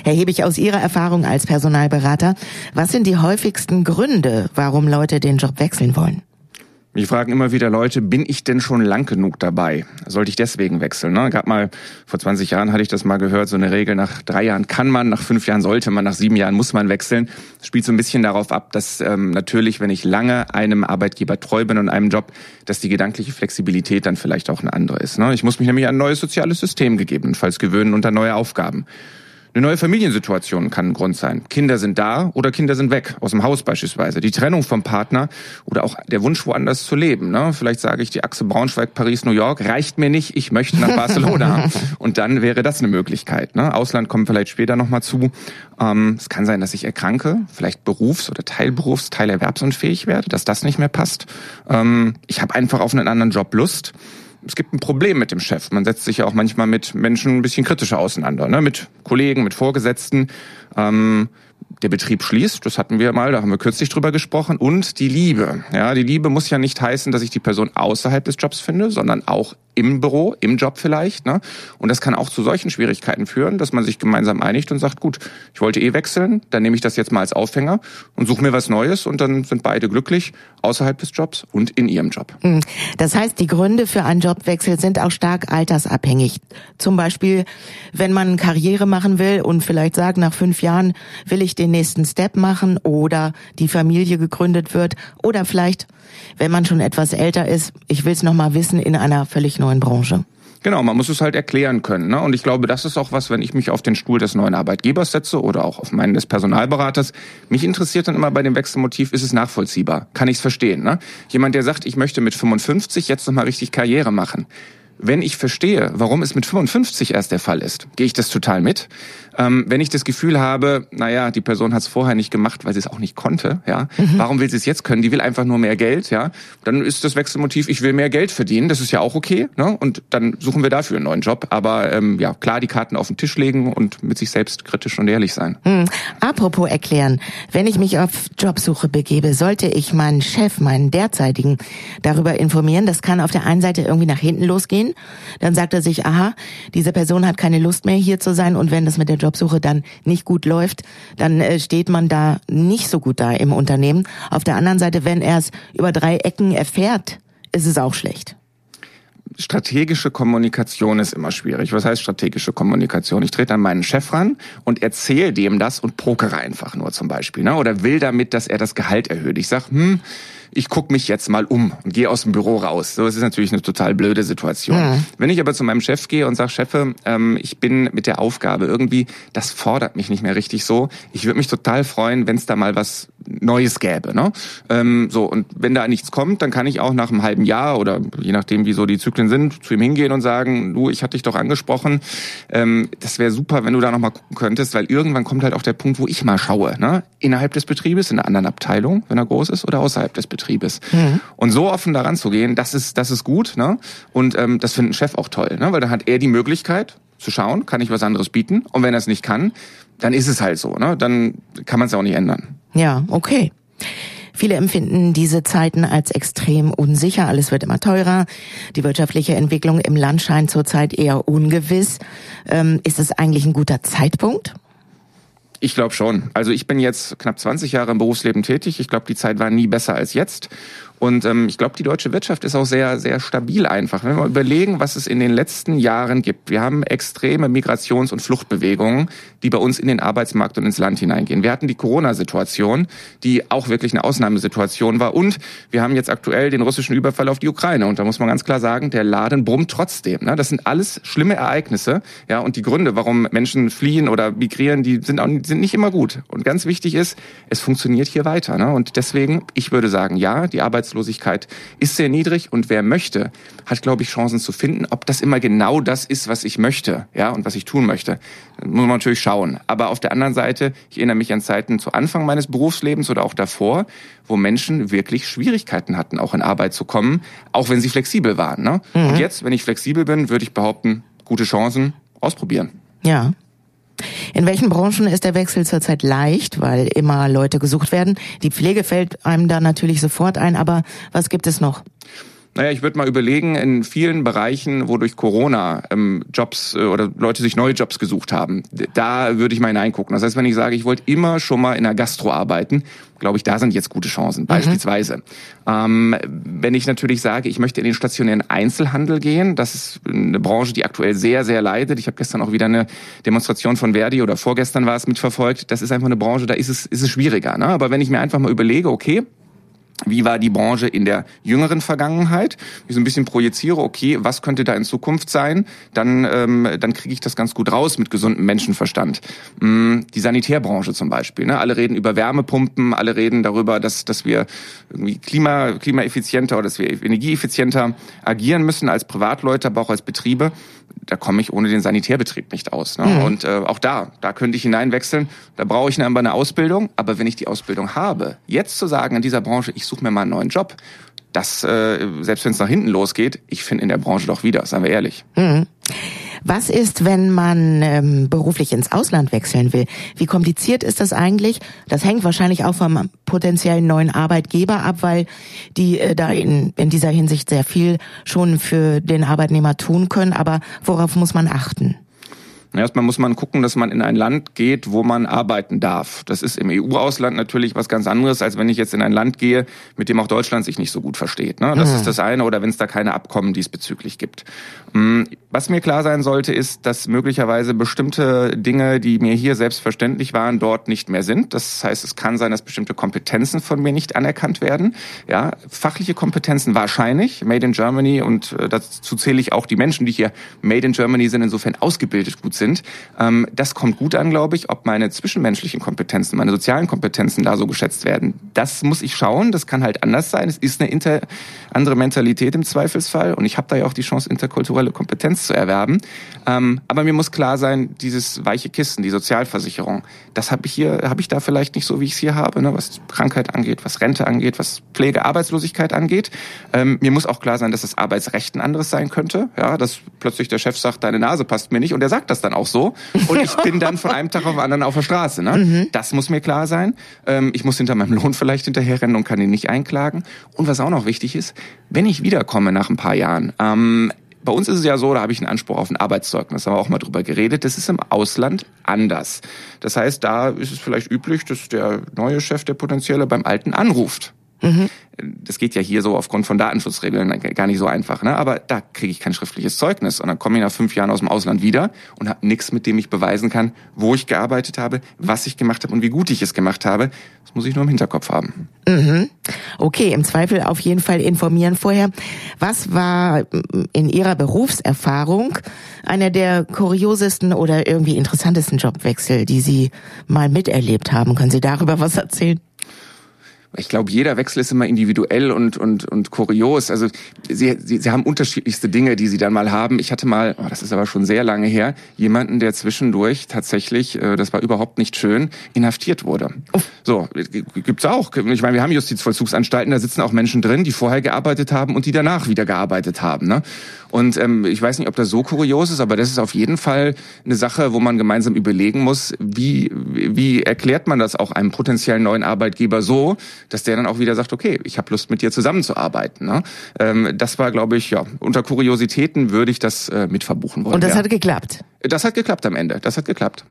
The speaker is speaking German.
Herr Hebig, aus Ihrer Erfahrung als Personalberater, was sind die häufigsten Gründe, warum Leute den Job wechseln wollen? Mich fragen immer wieder Leute, bin ich denn schon lang genug dabei? Sollte ich deswegen wechseln? Gab mal, vor 20 Jahren hatte ich das mal gehört, so eine Regel, nach 3 Jahren kann man, nach 5 Jahren sollte man, nach 7 Jahren muss man wechseln. Das spielt so ein bisschen darauf ab, dass natürlich, wenn ich lange einem Arbeitgeber treu bin und einem Job, dass die gedankliche Flexibilität dann vielleicht auch eine andere ist. Ich muss mich nämlich an ein neues soziales System gegebenenfalls gewöhnen und an neue Aufgaben. Eine neue Familiensituation kann ein Grund sein. Kinder sind da oder Kinder sind weg, aus dem Haus beispielsweise. Die Trennung vom Partner oder auch der Wunsch, woanders zu leben. Vielleicht sage ich, die Achse Braunschweig, Paris, New York reicht mir nicht, ich möchte nach Barcelona. Und dann wäre das eine Möglichkeit. Ausland kommt vielleicht später nochmal zu. Es kann sein, dass ich erkranke, vielleicht oder teilerwerbsunfähig werde, dass das nicht mehr passt. Ich habe einfach auf einen anderen Job Lust. Es gibt ein Problem mit dem Chef. Man setzt sich ja auch manchmal mit Menschen ein bisschen kritischer auseinander, mit Kollegen, mit Vorgesetzten. Der Betrieb schließt, das hatten wir mal, da haben wir kürzlich drüber gesprochen. Und die Liebe. Ja, die Liebe muss ja nicht heißen, dass ich die Person außerhalb des Jobs finde, sondern auch im Büro, im Job vielleicht. Und das kann auch zu solchen Schwierigkeiten führen, dass man sich gemeinsam einigt und sagt, gut, ich wollte wechseln, dann nehme ich das jetzt mal als Aufhänger und suche mir was Neues und dann sind beide glücklich außerhalb des Jobs und in ihrem Job. Das heißt, die Gründe für einen Jobwechsel sind auch stark altersabhängig. Zum Beispiel, wenn man Karriere machen will und vielleicht sagt, nach 5 Jahren will ich den nächsten Step machen oder die Familie gegründet wird oder vielleicht, wenn man schon etwas älter ist, ich will es nochmal wissen, in einer völlig neuen Branche. Genau, man muss es halt erklären können. Und ich glaube, das ist auch was, wenn ich mich auf den Stuhl des neuen Arbeitgebers setze oder auch auf meinen des Personalberaters. Mich interessiert dann immer bei dem Wechselmotiv, ist es nachvollziehbar? Kann ich es verstehen? Jemand, der sagt, ich möchte mit 55 jetzt nochmal richtig Karriere machen. Wenn ich verstehe, warum es mit 55 erst der Fall ist, gehe ich das total mit. Wenn ich das Gefühl habe, die Person hat es vorher nicht gemacht, weil sie es auch nicht konnte, warum will sie es jetzt können? Die will einfach nur mehr Geld, dann ist das Wechselmotiv, ich will mehr Geld verdienen, das ist ja auch okay, und dann suchen wir dafür einen neuen Job. Aber klar, die Karten auf den Tisch legen und mit sich selbst kritisch und ehrlich sein. Apropos erklären, wenn ich mich auf Jobsuche begebe, sollte ich meinen Chef, meinen derzeitigen, darüber informieren. Das kann auf der einen Seite irgendwie nach hinten losgehen. Dann sagt er sich, aha, diese Person hat keine Lust mehr hier zu sein und wenn das mit der Jobsuche dann nicht gut läuft, dann steht man da nicht so gut da im Unternehmen. Auf der anderen Seite, wenn er es über 3 Ecken erfährt, ist es auch schlecht. Strategische Kommunikation ist immer schwierig. Was heißt strategische Kommunikation? Ich trete an meinen Chef ran und erzähle dem das und pokere einfach nur zum Beispiel. Oder will damit, dass er das Gehalt erhöht. Ich sage, ich gucke mich jetzt mal um und gehe aus dem Büro raus. So, das ist natürlich eine total blöde Situation. Ja. Wenn ich aber zu meinem Chef gehe und sage, Chefe, ich bin mit der Aufgabe irgendwie, das fordert mich nicht mehr richtig so. Ich würde mich total freuen, wenn es da mal was Neues gäbe. Und wenn da nichts kommt, dann kann ich auch nach einem halben Jahr oder je nachdem, wie so die Zyklen sind, zu ihm hingehen und sagen, du, ich hatte dich doch angesprochen, das wäre super, wenn du da noch mal gucken könntest, weil irgendwann kommt halt auch der Punkt, wo ich mal schaue, innerhalb des Betriebes, in einer anderen Abteilung, wenn er groß ist, oder außerhalb des Betriebes. Und so offen daran zu gehen, das ist gut, und das findet ein Chef auch toll, weil dann hat er die Möglichkeit zu schauen, kann ich was anderes bieten, und wenn er es nicht kann, dann ist es halt so, dann kann man es auch nicht ändern. Ja, okay. Viele empfinden diese Zeiten als extrem unsicher. Alles wird immer teurer. Die wirtschaftliche Entwicklung im Land scheint zurzeit eher ungewiss. Ist es eigentlich ein guter Zeitpunkt? Ich glaube schon. Also ich bin jetzt knapp 20 Jahre im Berufsleben tätig. Ich glaube, die Zeit war nie besser als jetzt. Und ich glaube, die deutsche Wirtschaft ist auch sehr, sehr stabil einfach. Wenn wir überlegen, was es in den letzten Jahren gibt. Wir haben extreme Migrations- und Fluchtbewegungen, die bei uns in den Arbeitsmarkt und ins Land hineingehen. Wir hatten die Corona-Situation, die auch wirklich eine Ausnahmesituation war. Und wir haben jetzt aktuell den russischen Überfall auf die Ukraine. Und da muss man ganz klar sagen, der Laden brummt trotzdem. Das sind alles schlimme Ereignisse. Ja, und die Gründe, warum Menschen fliehen oder migrieren, die sind nicht immer gut. Und ganz wichtig ist, es funktioniert hier weiter. Und deswegen, ich würde sagen, ja, die Arbeitslosigkeit ist sehr niedrig und wer möchte, hat, glaube ich, Chancen zu finden. Ob das immer genau das ist, was ich möchte, und was ich tun möchte, muss man natürlich schauen. Aber auf der anderen Seite, ich erinnere mich an Zeiten zu Anfang meines Berufslebens oder auch davor, wo Menschen wirklich Schwierigkeiten hatten, auch in Arbeit zu kommen, auch wenn sie flexibel waren. Und jetzt, wenn ich flexibel bin, würde ich behaupten, gute Chancen, ausprobieren. Ja. In welchen Branchen ist der Wechsel zurzeit leicht, weil immer Leute gesucht werden? Die Pflege fällt einem da natürlich sofort ein, aber was gibt es noch? Naja, ich würde mal überlegen, in vielen Bereichen, wo durch Corona Jobs oder Leute sich neue Jobs gesucht haben, da würde ich mal hineingucken. Das heißt, wenn ich sage, ich wollte immer schon mal in der Gastro arbeiten, glaube ich, da sind jetzt gute Chancen, beispielsweise. Wenn ich natürlich sage, ich möchte in den stationären Einzelhandel gehen, das ist eine Branche, die aktuell sehr, sehr leidet. Ich habe gestern auch wieder eine Demonstration von Verdi oder vorgestern war es mitverfolgt. Das ist einfach eine Branche, da ist es schwieriger. Ne? Aber wenn ich mir einfach mal überlege, okay, wie war die Branche in der jüngeren Vergangenheit? Ich so ein bisschen projiziere, okay, was könnte da in Zukunft sein? Dann kriege ich das ganz gut raus mit gesundem Menschenverstand. Die Sanitärbranche zum Beispiel. Ne? Alle reden über Wärmepumpen, alle reden darüber, dass wir irgendwie klimaeffizienter oder dass wir energieeffizienter agieren müssen als Privatleute, aber auch als Betriebe. Da komme ich ohne den Sanitärbetrieb nicht aus. Ne? Und auch da könnte ich hineinwechseln. Da brauche ich aber eine Ausbildung. Aber wenn ich die Ausbildung habe, jetzt zu sagen in dieser Branche, ich suche mir mal einen neuen Job, das, selbst wenn es nach hinten losgeht, ich finde in der Branche doch wieder, seien wir ehrlich. Was ist, wenn man beruflich ins Ausland wechseln will? Wie kompliziert ist das eigentlich? Das hängt wahrscheinlich auch vom potenziellen neuen Arbeitgeber ab, weil die da in dieser Hinsicht sehr viel schon für den Arbeitnehmer tun können. Aber worauf muss man achten? Erstmal muss man gucken, dass man in ein Land geht, wo man arbeiten darf. Das ist im EU-Ausland natürlich was ganz anderes, als wenn ich jetzt in ein Land gehe, mit dem auch Deutschland sich nicht so gut versteht. Ne? Das ist das eine, oder wenn es da keine Abkommen diesbezüglich gibt. Was mir klar sein sollte, ist, dass möglicherweise bestimmte Dinge, die mir hier selbstverständlich waren, dort nicht mehr sind. Das heißt, es kann sein, dass bestimmte Kompetenzen von mir nicht anerkannt werden. Ja, fachliche Kompetenzen wahrscheinlich, Made in Germany, und dazu zähle ich auch die Menschen, die hier Made in Germany sind, insofern ausgebildet gut sind. Das kommt gut an, glaube ich. Ob meine zwischenmenschlichen Kompetenzen, meine sozialen Kompetenzen da so geschätzt werden, das muss ich schauen. Das kann halt anders sein. Es ist eine andere Mentalität im Zweifelsfall. Und ich habe da ja auch die Chance, interkulturelle Kompetenz zu erwerben. Aber mir muss klar sein, dieses weiche Kissen, die Sozialversicherung, das habe ich da vielleicht nicht so, wie ich es hier habe, ne? Was Krankheit angeht, was Rente angeht, was Pflege, Arbeitslosigkeit angeht. Mir muss auch klar sein, dass das Arbeitsrecht ein anderes sein könnte. Ja, dass plötzlich der Chef sagt, deine Nase passt mir nicht, und er sagt das dann auch so. Und ich bin dann von einem Tag auf den anderen auf der Straße. Ne? Das muss mir klar sein. Ich muss hinter meinem Lohn vielleicht hinterherrennen und kann ihn nicht einklagen. Und was auch noch wichtig ist, wenn ich wiederkomme nach ein paar Jahren, bei uns ist es ja so, da habe ich einen Anspruch auf ein Arbeitszeugnis, da haben wir auch mal drüber geredet, das ist im Ausland anders. Das heißt, da ist es vielleicht üblich, dass der neue Chef, der potenzielle, beim Alten anruft. Das geht ja hier so aufgrund von Datenschutzregeln gar nicht so einfach, ne? Aber da kriege ich kein schriftliches Zeugnis, und dann komme ich nach 5 Jahren aus dem Ausland wieder und habe nichts, mit dem ich beweisen kann, wo ich gearbeitet habe, was ich gemacht habe und wie gut ich es gemacht habe. Das muss ich nur im Hinterkopf haben. Okay, im Zweifel auf jeden Fall informieren vorher. Was war in Ihrer Berufserfahrung einer der kuriosesten oder irgendwie interessantesten Jobwechsel, die Sie mal miterlebt haben? Können Sie darüber was erzählen? Ich glaube, jeder Wechsel ist immer individuell und kurios. Also sie haben unterschiedlichste Dinge, die sie dann mal haben. Ich hatte mal, das ist aber schon sehr lange her, jemanden, der zwischendurch tatsächlich, das war überhaupt nicht schön, inhaftiert wurde. So, gibt's auch. Ich meine, wir haben Justizvollzugsanstalten, da sitzen auch Menschen drin, die vorher gearbeitet haben und die danach wieder gearbeitet haben. Ne? Und ich weiß nicht, ob das so kurios ist, aber das ist auf jeden Fall eine Sache, wo man gemeinsam überlegen muss, wie erklärt man das auch einem potenziellen neuen Arbeitgeber so, dass der dann auch wieder sagt, okay, ich habe Lust, mit dir zusammenzuarbeiten. Ne? Das war, glaube ich, ja, unter Kuriositäten würde ich das mit verbuchen wollen. Und das hat geklappt? Das hat geklappt am Ende, das hat geklappt.